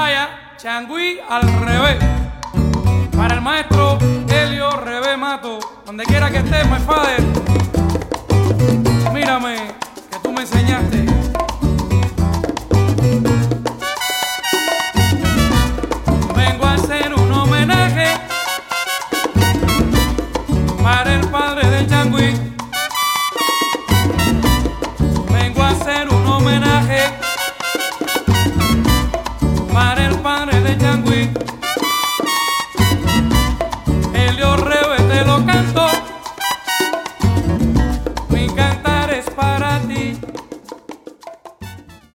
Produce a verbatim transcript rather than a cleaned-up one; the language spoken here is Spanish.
Vaya, Changüí al revés. Para el maestro Helio Revés Mato, donde quiera que estés, my father. Mírame, que tú me enseñaste. Vengo a hacer un homenaje para el padre del Changüí. Vengo a hacer un homenaje para el padre del Changüí.